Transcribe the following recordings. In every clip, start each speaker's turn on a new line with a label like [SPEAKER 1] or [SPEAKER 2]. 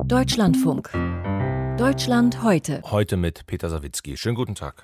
[SPEAKER 1] Deutschlandfunk. Deutschland heute.
[SPEAKER 2] Heute mit Peter Sawicki. Schönen guten Tag.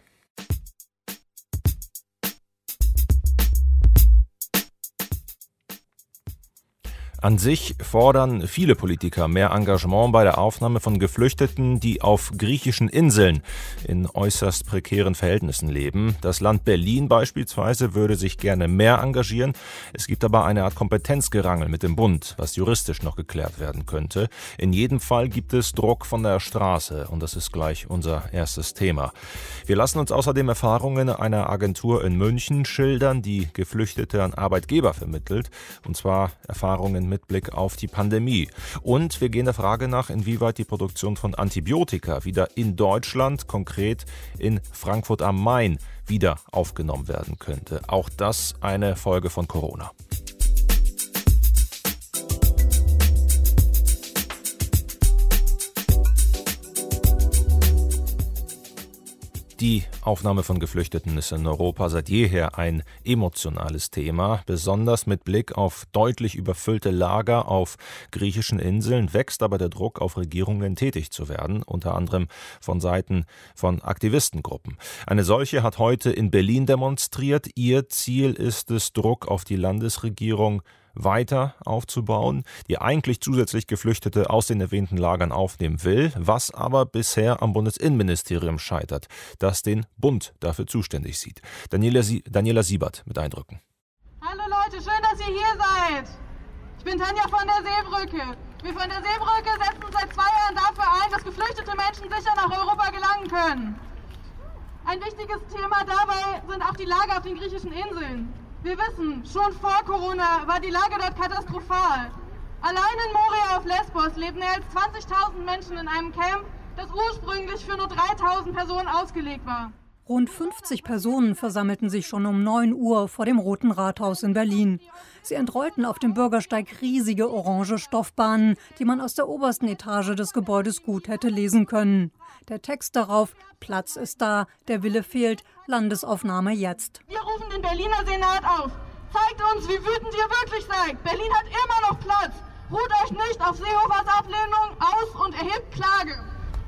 [SPEAKER 2] An sich fordern viele Politiker mehr Engagement bei der Aufnahme von Geflüchteten, die auf griechischen Inseln in äußerst prekären Verhältnissen leben. Das Land Berlin beispielsweise würde sich gerne mehr engagieren. Es gibt aber eine Art Kompetenzgerangel mit dem Bund, was juristisch noch geklärt werden könnte. In jedem Fall gibt es Druck von der Straße und das ist gleich unser erstes Thema. Wir lassen uns außerdem Erfahrungen einer Agentur in München schildern, die Geflüchtete an Arbeitgeber vermittelt, und zwar Erfahrungen mit Blick auf die Pandemie. Und wir gehen der Frage nach, inwieweit die Produktion von Antibiotika wieder in Deutschland, konkret in Frankfurt am Main, wieder aufgenommen werden könnte. Auch das eine Folge von Corona. Die Aufnahme von Geflüchteten ist in Europa seit jeher ein emotionales Thema. Besonders mit Blick auf deutlich überfüllte Lager auf griechischen Inseln wächst aber der Druck auf Regierungen, tätig zu werden, unter anderem von Seiten von Aktivistengruppen. Eine solche hat heute in Berlin demonstriert. Ihr Ziel ist es, Druck auf die Landesregierung weiter aufzubauen, die eigentlich zusätzlich Geflüchtete aus den erwähnten Lagern aufnehmen will, was aber bisher am Bundesinnenministerium scheitert, das den Bund dafür zuständig sieht. Daniela Siebert mit Eindrücken.
[SPEAKER 3] Hallo Leute, schön, dass ihr hier seid. Ich bin Tanja von der Seebrücke. Wir von der Seebrücke setzen seit 2 Jahren dafür ein, dass geflüchtete Menschen sicher nach Europa gelangen können. Ein wichtiges Thema dabei sind auch die Lager auf den griechischen Inseln. Wir wissen, schon vor Corona war die Lage dort katastrophal. Allein in Moria auf Lesbos lebten mehr als 20.000 Menschen in einem Camp, das ursprünglich für nur 3.000 Personen ausgelegt war.
[SPEAKER 4] Rund 50 Personen versammelten sich schon um 9 Uhr vor dem Roten Rathaus in Berlin. Sie entrollten auf dem Bürgersteig riesige orange Stoffbahnen, die man aus der obersten Etage des Gebäudes gut hätte lesen können. Der Text darauf: Platz ist da, der Wille fehlt, Landesaufnahme jetzt.
[SPEAKER 3] Wir rufen den Berliner Senat auf. Zeigt uns, wie wütend ihr wirklich seid. Berlin hat immer noch Platz. Ruht euch nicht auf Seehofers Ablehnung aus und erhebt Klage.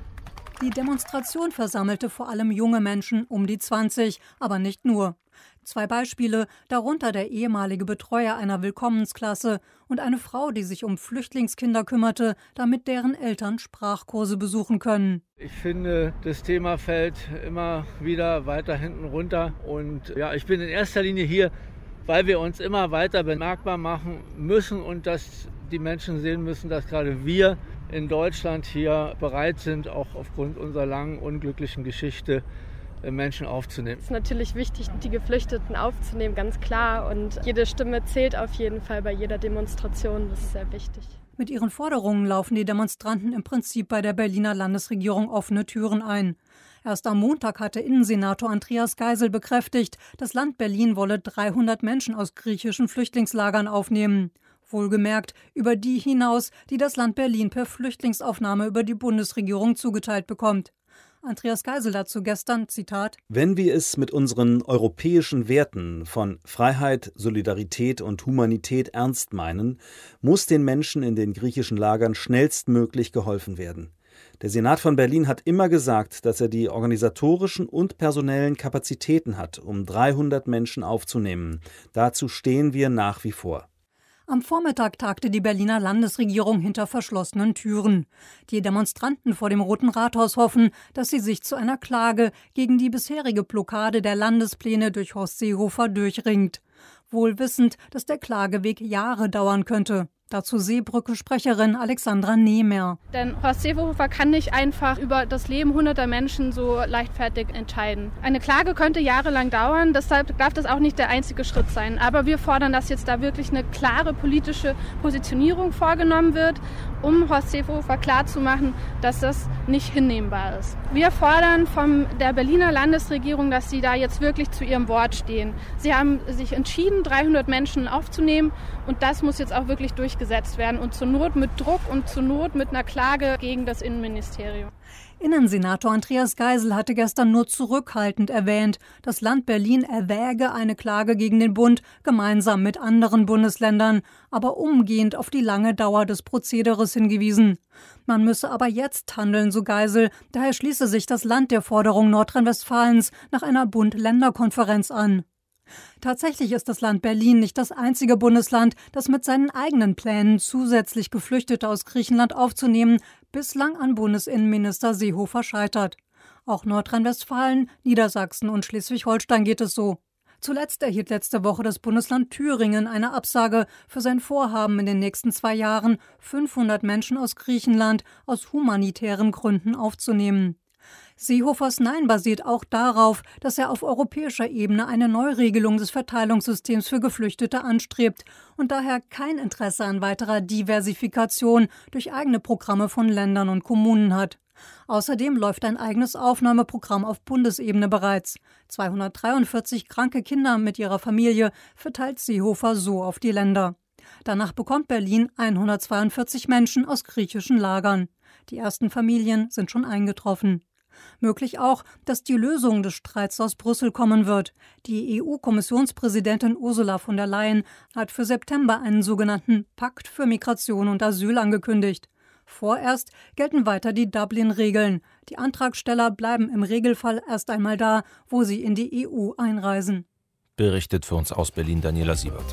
[SPEAKER 4] Die Demonstration versammelte vor allem junge Menschen um die 20, aber nicht nur. 2 Beispiele, darunter der ehemalige Betreuer einer Willkommensklasse und eine Frau, die sich um Flüchtlingskinder kümmerte, damit deren Eltern Sprachkurse besuchen können.
[SPEAKER 5] Ich finde, das Thema fällt immer wieder weiter hinten runter. Und ja, ich bin in erster Linie hier, weil wir uns immer weiter bemerkbar machen müssen und dass die Menschen sehen müssen, dass gerade wir in Deutschland hier bereit sind, auch aufgrund unserer langen, unglücklichen Geschichte Menschen aufzunehmen.
[SPEAKER 6] Es ist natürlich wichtig, die Geflüchteten aufzunehmen, ganz klar. Und jede Stimme zählt auf jeden Fall bei jeder Demonstration. Das ist sehr wichtig.
[SPEAKER 4] Mit ihren Forderungen laufen die Demonstranten im Prinzip bei der Berliner Landesregierung offene Türen ein. Erst am Montag hatte Innensenator Andreas Geisel bekräftigt, das Land Berlin wolle 300 Menschen aus griechischen Flüchtlingslagern aufnehmen. Wohlgemerkt über die hinaus, die das Land Berlin per Flüchtlingsaufnahme über die Bundesregierung zugeteilt bekommt. Andreas Geisel dazu gestern, Zitat:
[SPEAKER 7] Wenn wir es mit unseren europäischen Werten von Freiheit, Solidarität und Humanität ernst meinen, muss den Menschen in den griechischen Lagern schnellstmöglich geholfen werden. Der Senat von Berlin hat immer gesagt, dass er die organisatorischen und personellen Kapazitäten hat, um 300 Menschen aufzunehmen. Dazu stehen wir nach wie vor.
[SPEAKER 4] Am Vormittag tagte die Berliner Landesregierung hinter verschlossenen Türen. Die Demonstranten vor dem Roten Rathaus hoffen, dass sie sich zu einer Klage gegen die bisherige Blockade der Landespläne durch Horst Seehofer durchringt. Wohl wissend, dass der Klageweg Jahre dauern könnte. Dazu Seebrücke-Sprecherin Alexandra Nehmer.
[SPEAKER 8] Denn Horst Seehofer kann nicht einfach über das Leben hunderter Menschen so leichtfertig entscheiden. Eine Klage könnte jahrelang dauern, deshalb darf das auch nicht der einzige Schritt sein. Aber wir fordern, dass jetzt da wirklich eine klare politische Positionierung vorgenommen wird, um Horst Seehofer klarzumachen, dass das nicht hinnehmbar ist. Wir fordern von der Berliner Landesregierung, dass sie da jetzt wirklich zu ihrem Wort stehen. Sie haben sich entschieden, 300 Menschen aufzunehmen und das muss jetzt auch wirklich durchgeführt durchgesetzt werden und zur Not mit Druck und zur Not mit einer Klage gegen das Innenministerium.
[SPEAKER 4] Innensenator Andreas Geisel hatte gestern nur zurückhaltend erwähnt, das Land Berlin erwäge eine Klage gegen den Bund gemeinsam mit anderen Bundesländern, aber umgehend auf die lange Dauer des Prozederes hingewiesen. Man müsse aber jetzt handeln, so Geisel, daher schließe sich das Land der Forderung Nordrhein-Westfalens nach einer Bund-Länder-Konferenz an. Tatsächlich ist das Land Berlin nicht das einzige Bundesland, das mit seinen eigenen Plänen, zusätzlich Geflüchtete aus Griechenland aufzunehmen, bislang an Bundesinnenminister Seehofer scheitert. Auch Nordrhein-Westfalen, Niedersachsen und Schleswig-Holstein geht es so. Zuletzt erhielt letzte Woche das Bundesland Thüringen eine Absage für sein Vorhaben, in den nächsten 2 Jahren 500 Menschen aus Griechenland aus humanitären Gründen aufzunehmen. Seehofers Nein basiert auch darauf, dass er auf europäischer Ebene eine Neuregelung des Verteilungssystems für Geflüchtete anstrebt und daher kein Interesse an weiterer Diversifikation durch eigene Programme von Ländern und Kommunen hat. Außerdem läuft ein eigenes Aufnahmeprogramm auf Bundesebene bereits. 243 kranke Kinder mit ihrer Familie verteilt Seehofer so auf die Länder. Danach bekommt Berlin 142 Menschen aus griechischen Lagern. Die ersten Familien sind schon eingetroffen. Möglich auch, dass die Lösung des Streits aus Brüssel kommen wird. Die EU-Kommissionspräsidentin Ursula von der Leyen hat für September einen sogenannten Pakt für Migration und Asyl angekündigt. Vorerst gelten weiter die Dublin-Regeln. Die Antragsteller bleiben im Regelfall erst einmal da, wo sie in die EU einreisen.
[SPEAKER 2] Berichtet für uns aus Berlin Daniela Siebert.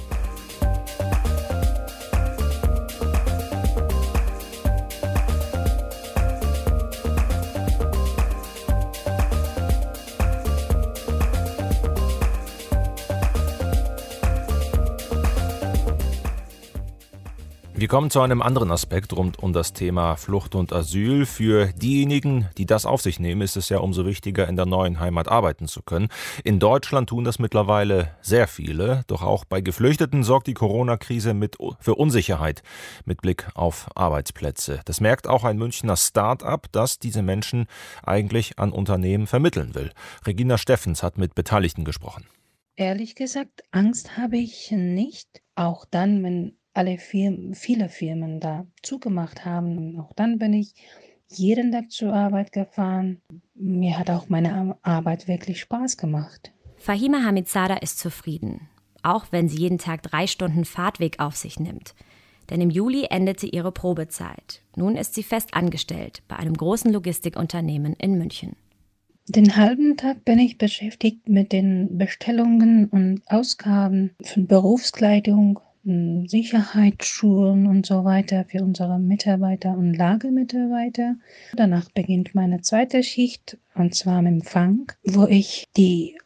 [SPEAKER 2] Wir kommen zu einem anderen Aspekt rund um das Thema Flucht und Asyl. Für diejenigen, die das auf sich nehmen, ist es ja umso wichtiger, in der neuen Heimat arbeiten zu können. In Deutschland tun das mittlerweile sehr viele. Doch auch bei Geflüchteten sorgt die Corona-Krise für Unsicherheit mit Blick auf Arbeitsplätze. Das merkt auch ein Münchner Start-up, das diese Menschen eigentlich an Unternehmen vermitteln will. Regina Steffens hat mit Beteiligten gesprochen.
[SPEAKER 9] Ehrlich gesagt, Angst habe ich nicht. Auch dann, wenn viele Firmen da zugemacht haben. Auch dann bin ich jeden Tag zur Arbeit gefahren. Mir hat auch meine Arbeit wirklich Spaß gemacht.
[SPEAKER 10] Fahima Hamizada ist zufrieden, auch wenn sie jeden Tag 3 Stunden Fahrtweg auf sich nimmt. Denn im Juli endete ihre Probezeit. Nun ist sie fest angestellt bei einem großen Logistikunternehmen in München.
[SPEAKER 9] Den halben Tag bin ich beschäftigt mit den Bestellungen und Ausgaben von Berufskleidung, Sicherheitsschulen und so weiter für unsere Mitarbeiter und Lagermitarbeiter. Danach beginnt meine zweite Schicht, und zwar im Empfang, wo ich die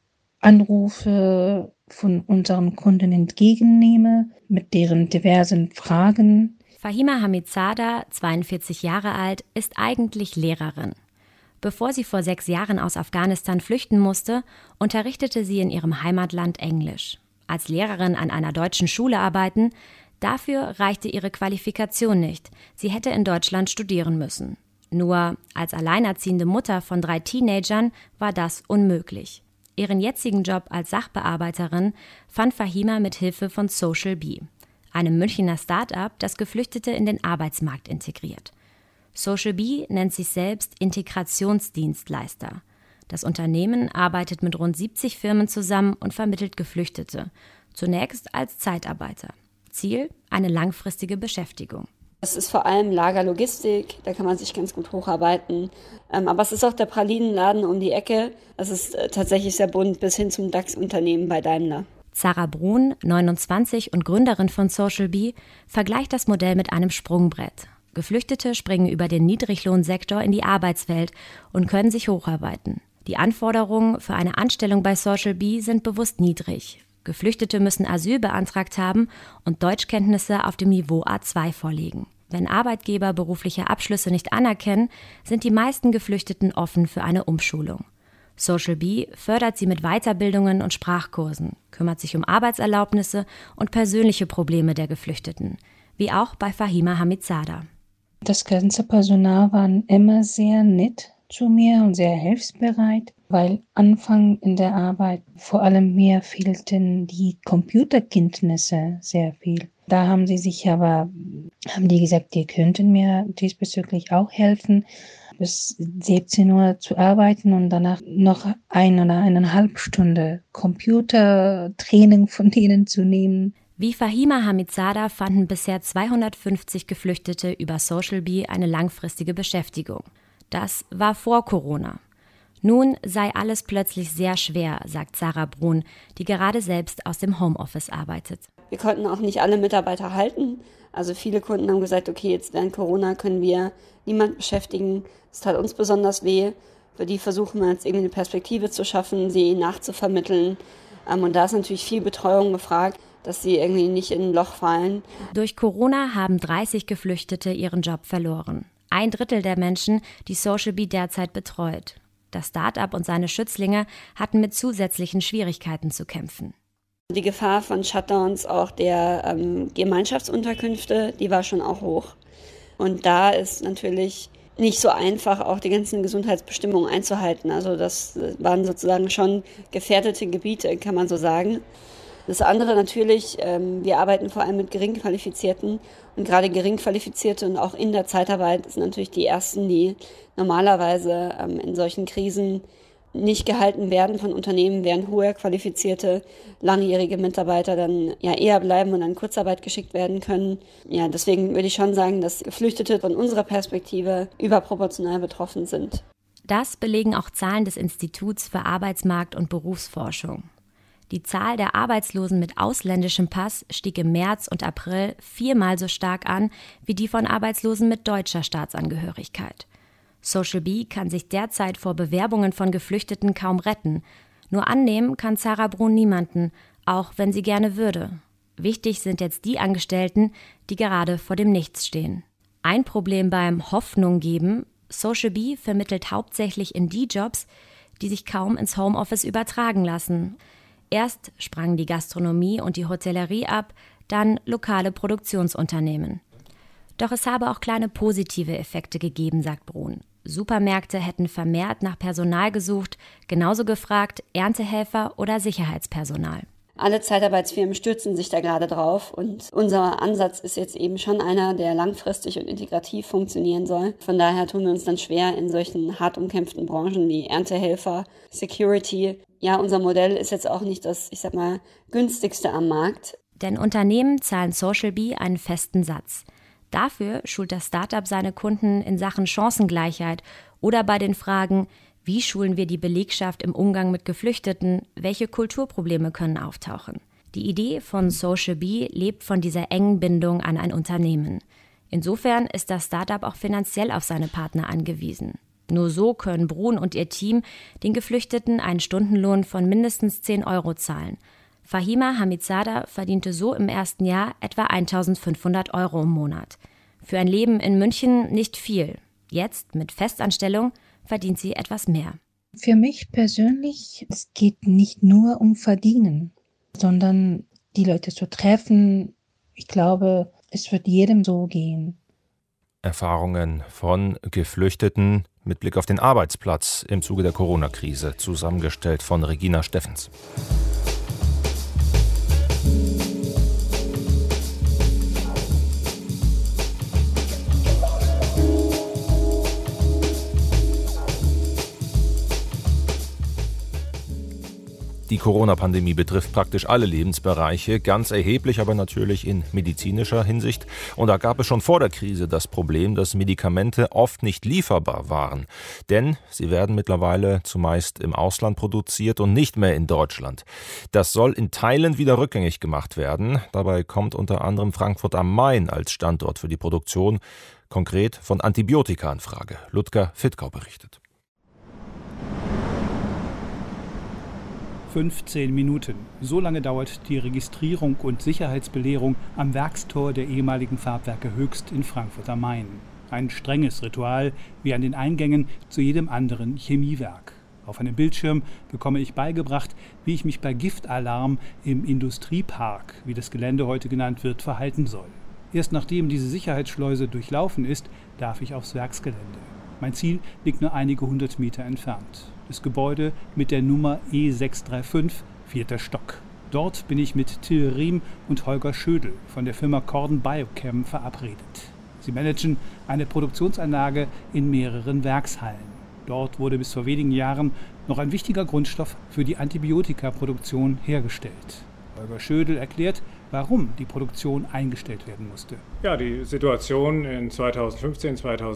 [SPEAKER 9] Anrufe von unseren Kunden entgegennehme mit deren diversen Fragen.
[SPEAKER 10] Fahima Hamizada, 42 Jahre alt, ist eigentlich Lehrerin. Bevor sie vor 6 Jahren aus Afghanistan flüchten musste, unterrichtete sie in ihrem Heimatland Englisch. Als Lehrerin an einer deutschen Schule arbeiten, dafür reichte ihre Qualifikation nicht. Sie hätte in Deutschland studieren müssen. Nur als alleinerziehende Mutter von 3 Teenagern war das unmöglich. Ihren jetzigen Job als Sachbearbeiterin fand Fahima mit Hilfe von Social Bee, einem Münchner Start-up, das Geflüchtete in den Arbeitsmarkt integriert. Social Bee nennt sich selbst Integrationsdienstleister. Das Unternehmen arbeitet mit rund 70 Firmen zusammen und vermittelt Geflüchtete, zunächst als Zeitarbeiter. Ziel: eine langfristige Beschäftigung.
[SPEAKER 11] Es ist vor allem Lagerlogistik, da kann man sich ganz gut hocharbeiten. Aber es ist auch der Pralinenladen um die Ecke. Es ist tatsächlich sehr bunt, bis hin zum DAX-Unternehmen bei Daimler.
[SPEAKER 10] Zara Brun, 29 und Gründerin von Social Bee, vergleicht das Modell mit einem Sprungbrett. Geflüchtete springen über den Niedriglohnsektor in die Arbeitswelt und können sich hocharbeiten. Die Anforderungen für eine Anstellung bei Social Bee sind bewusst niedrig. Geflüchtete müssen Asyl beantragt haben und Deutschkenntnisse auf dem Niveau A2 vorlegen. Wenn Arbeitgeber berufliche Abschlüsse nicht anerkennen, sind die meisten Geflüchteten offen für eine Umschulung. Social Bee fördert sie mit Weiterbildungen und Sprachkursen, kümmert sich um Arbeitserlaubnisse und persönliche Probleme der Geflüchteten, wie auch bei Fahima Hamizada.
[SPEAKER 9] Das ganze Personal war immer sehr nett zu mir und sehr hilfsbereit, weil Anfang in der Arbeit vor allem mir fehlten die Computerkenntnisse sehr viel. Da haben die gesagt, die könnten mir diesbezüglich auch helfen, bis 17 Uhr zu arbeiten und danach noch 1 oder 1,5 Stunde Computertraining von denen zu nehmen.
[SPEAKER 10] Wie Fahima Hamizada fanden bisher 250 Geflüchtete über Socialbee eine langfristige Beschäftigung. Das war vor Corona. Nun sei alles plötzlich sehr schwer, sagt Sarah Brun, die gerade selbst aus dem Homeoffice arbeitet.
[SPEAKER 11] Wir konnten auch nicht alle Mitarbeiter halten. Also viele Kunden haben gesagt, okay, jetzt während Corona können wir niemanden beschäftigen. Es tat uns besonders weh. Für die versuchen wir jetzt irgendwie eine Perspektive zu schaffen, sie nachzuvermitteln. Und da ist natürlich viel Betreuung gefragt, dass sie irgendwie nicht in ein Loch fallen.
[SPEAKER 10] Durch Corona haben 30 Geflüchtete ihren Job verloren. 1/3 der Menschen, die Socialbee derzeit betreut. Das Start-up und seine Schützlinge hatten mit zusätzlichen Schwierigkeiten zu kämpfen.
[SPEAKER 11] Die Gefahr von Shutdowns auch der Gemeinschaftsunterkünfte, die war schon auch hoch. Und da ist natürlich nicht so einfach, auch die ganzen Gesundheitsbestimmungen einzuhalten. Also das waren sozusagen schon gefährdete Gebiete, kann man so sagen. Das andere natürlich, wir arbeiten vor allem mit Geringqualifizierten und gerade Geringqualifizierte und auch in der Zeitarbeit sind natürlich die Ersten, die normalerweise in solchen Krisen nicht gehalten werden von Unternehmen, während höher qualifizierte, langjährige Mitarbeiter dann ja eher bleiben und an Kurzarbeit geschickt werden können. Ja, deswegen würde ich schon sagen, dass Geflüchtete von unserer Perspektive überproportional betroffen sind.
[SPEAKER 10] Das belegen auch Zahlen des Instituts für Arbeitsmarkt- und Berufsforschung. Die Zahl der Arbeitslosen mit ausländischem Pass stieg im März und April 4-mal so stark an wie die von Arbeitslosen mit deutscher Staatsangehörigkeit. Socialbee kann sich derzeit vor Bewerbungen von Geflüchteten kaum retten. Nur annehmen kann Sarah Brun niemanden, auch wenn sie gerne würde. Wichtig sind jetzt die Angestellten, die gerade vor dem Nichts stehen. Ein Problem beim Hoffnung geben: Socialbee vermittelt hauptsächlich in die Jobs, die sich kaum ins Homeoffice übertragen lassen. Erst sprangen die Gastronomie und die Hotellerie ab, dann lokale Produktionsunternehmen. Doch es habe auch kleine positive Effekte gegeben, sagt Brun. Supermärkte hätten vermehrt nach Personal gesucht, genauso gefragt Erntehelfer oder Sicherheitspersonal.
[SPEAKER 11] Alle Zeitarbeitsfirmen stürzen sich da gerade drauf und unser Ansatz ist jetzt eben schon einer, der langfristig und integrativ funktionieren soll. Von daher tun wir uns dann schwer in solchen hart umkämpften Branchen wie Erntehelfer, Security. Ja, unser Modell ist jetzt auch nicht das, günstigste am Markt.
[SPEAKER 10] Denn Unternehmen zahlen Socialbee einen festen Satz. Dafür schult das Startup seine Kunden in Sachen Chancengleichheit oder bei den Fragen: Wie schulen wir die Belegschaft im Umgang mit Geflüchteten? Welche Kulturprobleme können auftauchen? Die Idee von Socialbee lebt von dieser engen Bindung an ein Unternehmen. Insofern ist das Startup auch finanziell auf seine Partner angewiesen. Nur so können Brun und ihr Team den Geflüchteten einen Stundenlohn von mindestens 10 € zahlen. Fahima Hamizada verdiente so im ersten Jahr etwa 1.500 € im Monat. Für ein Leben in München nicht viel. Jetzt, mit Festanstellung, verdient sie etwas mehr.
[SPEAKER 9] Für mich persönlich, es geht nicht nur um Verdienen, sondern die Leute zu treffen. Ich glaube, es wird jedem so gehen.
[SPEAKER 2] Erfahrungen von Geflüchteten mit Blick auf den Arbeitsplatz im Zuge der Corona-Krise, zusammengestellt von Regina Steffens. Die Corona-Pandemie betrifft praktisch alle Lebensbereiche, ganz erheblich aber natürlich in medizinischer Hinsicht. Und da gab es schon vor der Krise das Problem, dass Medikamente oft nicht lieferbar waren. Denn sie werden mittlerweile zumeist im Ausland produziert und nicht mehr in Deutschland. Das soll in Teilen wieder rückgängig gemacht werden. Dabei kommt unter anderem Frankfurt am Main als Standort für die Produktion, konkret von Antibiotika in Frage. Ludger Fittkau berichtet.
[SPEAKER 12] 15 Minuten. So lange dauert die Registrierung und Sicherheitsbelehrung am Werkstor der ehemaligen Farbwerke Höchst in Frankfurt am Main. Ein strenges Ritual, wie an den Eingängen zu jedem anderen Chemiewerk. Auf einem Bildschirm bekomme ich beigebracht, wie ich mich bei Giftalarm im Industriepark, wie das Gelände heute genannt wird, verhalten soll. Erst nachdem diese Sicherheitsschleuse durchlaufen ist, darf ich aufs Werksgelände. Mein Ziel liegt nur einige 100 Meter entfernt. Das Gebäude mit der Nummer E635, 4. Stock. Dort bin ich mit Till Riem und Holger Schödel von der Firma Corden Biochem verabredet. Sie managen eine Produktionsanlage in mehreren Werkshallen. Dort wurde bis vor wenigen Jahren noch ein wichtiger Grundstoff für die Antibiotikaproduktion hergestellt. Holger Schödel erklärt, warum die Produktion eingestellt werden musste.
[SPEAKER 13] Ja, die Situation in 2015,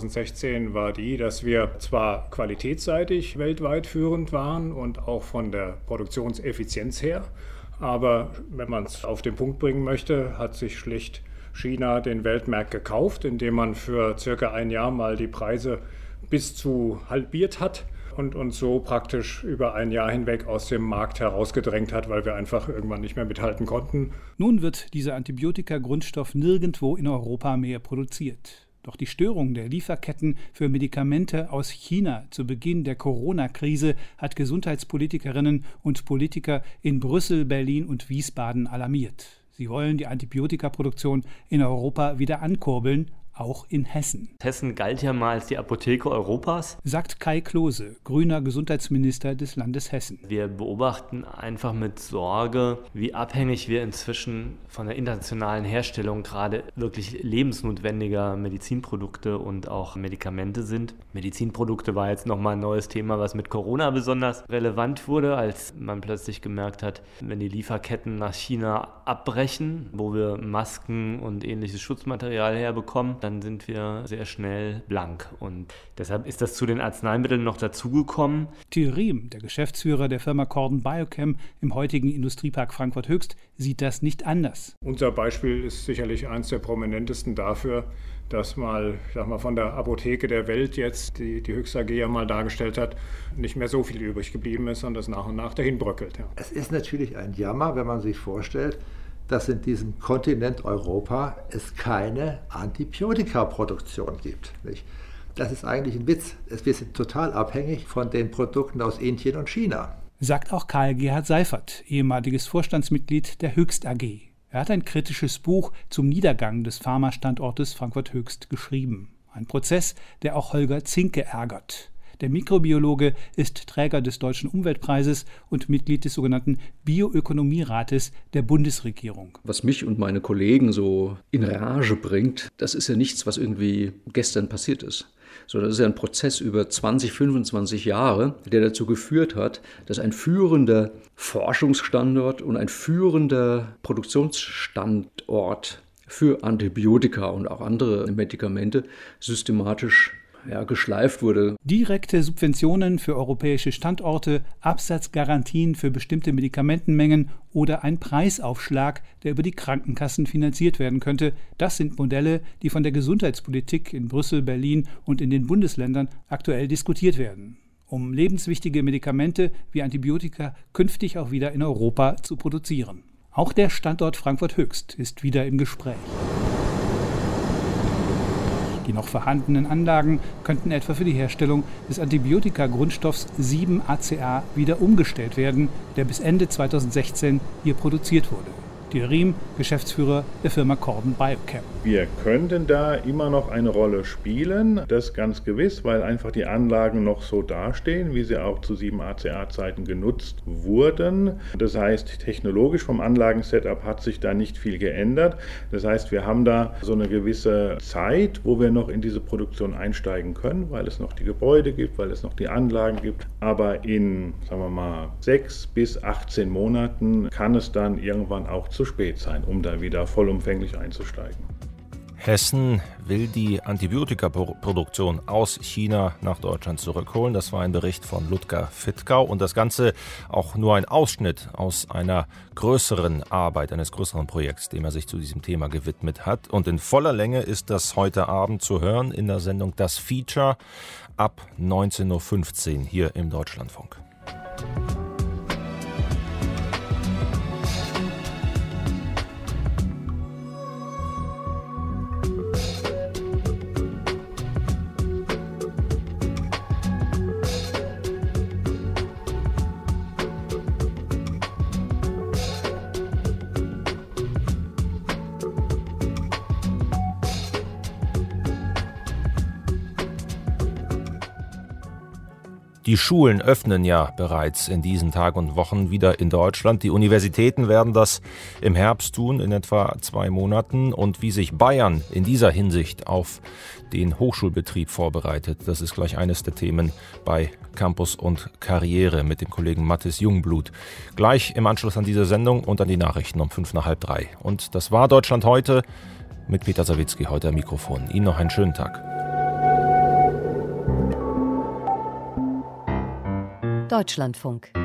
[SPEAKER 13] 2016 war die, dass wir zwar qualitätsseitig weltweit führend waren und auch von der Produktionseffizienz her, aber wenn man es auf den Punkt bringen möchte, hat sich schlicht China den Weltmarkt gekauft, indem man für circa ein Jahr mal die Preise bis zu halbiert hat und uns so praktisch über ein Jahr hinweg aus dem Markt herausgedrängt hat, weil wir einfach irgendwann nicht mehr mithalten konnten.
[SPEAKER 12] Nun wird dieser Antibiotika-Grundstoff nirgendwo in Europa mehr produziert. Doch die Störung der Lieferketten für Medikamente aus China zu Beginn der Corona-Krise hat Gesundheitspolitikerinnen und Politiker in Brüssel, Berlin und Wiesbaden alarmiert. Sie wollen die Antibiotikaproduktion in Europa wieder ankurbeln, auch in Hessen.
[SPEAKER 14] Hessen galt ja mal als die Apotheke Europas,
[SPEAKER 12] sagt Kai Klose, grüner Gesundheitsminister des Landes Hessen.
[SPEAKER 14] Wir beobachten einfach mit Sorge, wie abhängig wir inzwischen von der internationalen Herstellung gerade wirklich lebensnotwendiger Medizinprodukte und auch Medikamente sind. Medizinprodukte war jetzt nochmal ein neues Thema, was mit Corona besonders relevant wurde, als man plötzlich gemerkt hat, wenn die Lieferketten nach China abbrechen, wo wir Masken und ähnliches Schutzmaterial herbekommen, dann sind wir sehr schnell blank. Und deshalb ist das zu den Arzneimitteln noch dazugekommen.
[SPEAKER 12] Till Riem, der Geschäftsführer der Firma Corden Biochem im heutigen Industriepark Frankfurt Höchst, sieht das nicht anders.
[SPEAKER 13] Unser Beispiel ist sicherlich eines der prominentesten dafür, dass mal, ich sag mal, von der Apotheke der Welt jetzt, die Höchst AG ja mal dargestellt hat, nicht mehr so viel übrig geblieben ist und das nach und nach dahin bröckelt. Ja.
[SPEAKER 15] Es ist natürlich ein Jammer, wenn man sich vorstellt, dass in diesem Kontinent Europa es keine Antibiotikaproduktion gibt. Nicht? Das ist eigentlich ein Witz. Wir sind total abhängig von den Produkten aus Indien und China.
[SPEAKER 12] Sagt auch Karl-Gerhard Seifert, ehemaliges Vorstandsmitglied der Höchst AG. Er hat ein kritisches Buch zum Niedergang des Pharmastandortes Frankfurt Höchst geschrieben. Ein Prozess, der auch Holger Zinke ärgert. Der Mikrobiologe ist Träger des Deutschen Umweltpreises und Mitglied des sogenannten Bioökonomierates der Bundesregierung.
[SPEAKER 16] Was mich und meine Kollegen so in Rage bringt, das ist ja nichts, was irgendwie gestern passiert ist. Sondern das ist ja ein Prozess über 20, 25 Jahre, der dazu geführt hat, dass ein führender Forschungsstandort und ein führender Produktionsstandort für Antibiotika und auch andere Medikamente systematisch geschleift wurde.
[SPEAKER 12] Direkte Subventionen für europäische Standorte, Absatzgarantien für bestimmte Medikamentenmengen oder ein Preisaufschlag, der über die Krankenkassen finanziert werden könnte, das sind Modelle, die von der Gesundheitspolitik in Brüssel, Berlin und in den Bundesländern aktuell diskutiert werden, um lebenswichtige Medikamente wie Antibiotika künftig auch wieder in Europa zu produzieren. Auch der Standort Frankfurt Höchst ist wieder im Gespräch. Die noch vorhandenen Anlagen könnten etwa für die Herstellung des Antibiotika-Grundstoffs 7-ACA wieder umgestellt werden, der bis Ende 2016 hier produziert wurde. Till Riem, Geschäftsführer der Firma Corden Biochem.
[SPEAKER 17] Wir könnten da immer noch eine Rolle spielen, das ganz gewiss, weil einfach die Anlagen noch so dastehen, wie sie auch zu 7-ACA-Zeiten genutzt wurden. Das heißt, technologisch vom Anlagensetup hat sich da nicht viel geändert. Das heißt, wir haben da so eine gewisse Zeit, wo wir noch in diese Produktion einsteigen können, weil es noch die Gebäude gibt, weil es noch die Anlagen gibt. Aber in, sagen wir mal, 6 bis 18 Monaten kann es dann irgendwann auch zu spät sein, um da wieder vollumfänglich einzusteigen.
[SPEAKER 2] Hessen will die Antibiotikaproduktion aus China nach Deutschland zurückholen. Das war ein Bericht von Ludger Fittgau und das Ganze auch nur ein Ausschnitt aus einer größeren Arbeit, eines größeren Projekts, dem er sich zu diesem Thema gewidmet hat. Und in voller Länge ist das heute Abend zu hören in der Sendung Das Feature ab 19.15 Uhr hier im Deutschlandfunk. Die Schulen öffnen ja bereits in diesen Tagen und Wochen wieder in Deutschland. Die Universitäten werden das im Herbst tun, in etwa 2 Monaten. Und wie sich Bayern in dieser Hinsicht auf den Hochschulbetrieb vorbereitet, das ist gleich eines der Themen bei Campus und Karriere mit dem Kollegen Mathis Jungblut. Gleich im Anschluss an diese Sendung und an die Nachrichten um 2:55. Und das war Deutschland heute mit Peter Sawicki heute am Mikrofon. Ihnen noch einen schönen Tag.
[SPEAKER 1] Deutschlandfunk.